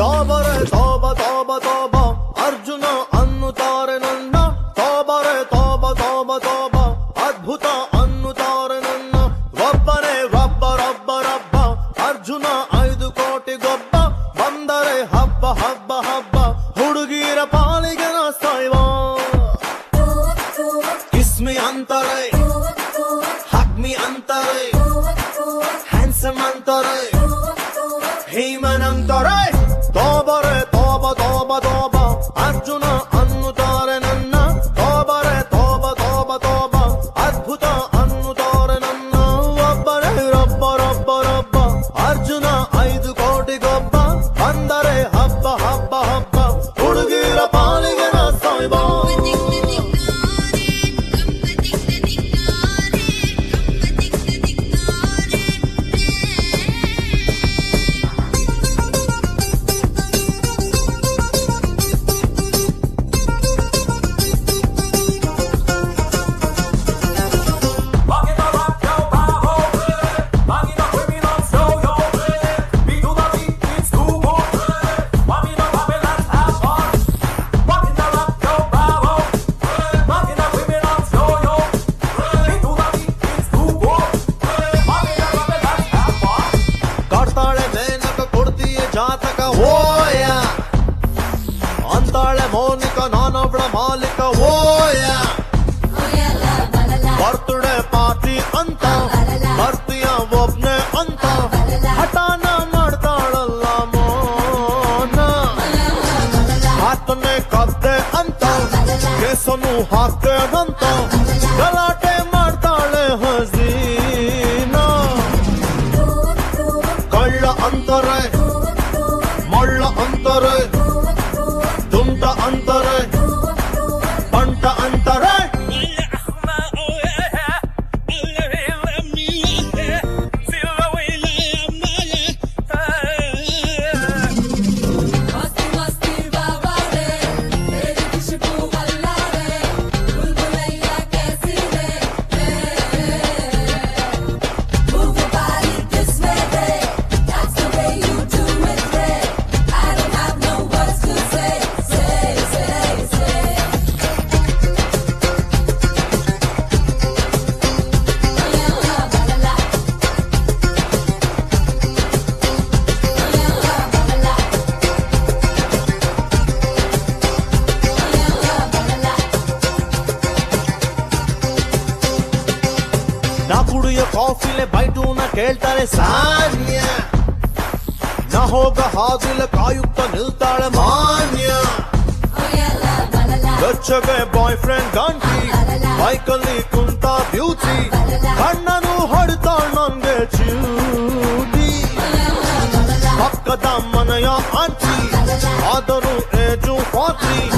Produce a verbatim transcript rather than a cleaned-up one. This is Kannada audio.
ತೋಬರೆ ತೋಬ ತೋಬ ತೋಬ ಅರ್ಜುನ ಅನ್ನುತ್ತಾರೆ ನನ್ನ ತೋಬರೆ ತೋಬ ತೋಬ ತೋಬ ಅದ್ಭುತ ಅನ್ನುತ್ತಾರೆ ನನ್ನ ಒಬ್ಬನೇ ರಬ್ಬ ರಬ್ಬ ರಬ್ಬ ಅರ್ಜುನ ಐದು ಕೋಟಿ ಗೊಬ್ಬ ಬಂದರೆ ಹಬ್ಬ ಹಬ್ಬ ಹಬ್ಬ ಹುಡುಗಿರ ಪಾಲಿಗೆ ನಾಸ್ತೈವ ಕಿಸ್ಮಿ ಅಂತಾರೆ ಹಗ್ಮಿ ಅಂತಾರೆ ಹ್ಯಾಂಡ್ಸಮ್ ಅಂತಾರೆ ಹೇಮನ್ ಅಂತಾರೆ ತೋಬರೆ ತೋಬ ತೋಬ ತೋಬ ಅರ್ಜುನ ಅನ್ನುತ್ತಾರೆ ನನ್ನ ತೋಬರೆ ತೋಬ ತೋಬ ತೋಬ ಅದ್ಭುತ ಅನ್ನುತ್ತಾರೆ ನನ್ನ ಒಬ್ಬರೇ ರಬ್ಬ ರಬ್ಬ ರಬ್ಬ ಅರ್ಜುನ ಐದು ಕೋಟಿ ಗೊಬ್ಬ ಬಂದರೆ ಹಬ್ಬ ಹಬ್ಬ ಹಬ್ಬ ಹುಡುಗಿರ ಪಾಲಿಗೆ ನಾಸ್ತೈವ ಜಾತಕ ಓಯ ಅಂತಾಳೆ ಮೌನಿಕ ನಾನೊಬ್ಳ ಮಾಲಿಕ ಓಯ ಬರ್ತ್ಡೇ ಪಾರ್ಟಿ ಅಂತ ಬರ್ತೀಯ ಒಬ್ನೆ ಅಂತ ಹಠಾನ ಮಾಡ್ತಾಳಲ್ಲ ಮೋನ ಆತನೇ ಕದ್ದೆ ಅಂತ ಕೇಸನು ಹಾಕ್ತೇವಂತ ಗಲಾಟೆ ಮಾಡ್ತಾಳೆ ಹಸೀನಾ ಕಳ್ಳ ಅಂತಾರೆ ಮಳ್ಳ ಅಂತಾರೆ ತುಂಟ ಅಂತಾರೆ ಬಂಟ ಅಂತಾರೆ ನಾ ಕುಡಿಯೋ ಕಾಫಿಲೆ ಬೈಟು ನ ಕೇಳ್ತಾರೆ ಸಾನ್ಯ ನಾ ಹೋಗ ಹಾದಿಲ ಕಾಯುಕ್ತ ನಿಲ್ತಾಳೆ ಮಾನ್ಯ ಗಚ್ಚಗೆ ಬಾಯ್ ಫ್ರೆಂಡ್ ಗಂಟಿ ಬೈಕಲ್ಲಿ ಕುಂತ ಬ್ಯೂಟಿ ಕಣ್ಣನು ಹೊಡ್ತಾಳ ನನ್ಗೆ ಚೂಟಿ ಪಕ್ಕದ ಮನೆಯ ಆಂಟಿ ಆದರೂ ಏಜು ಪಾತ್ರಿ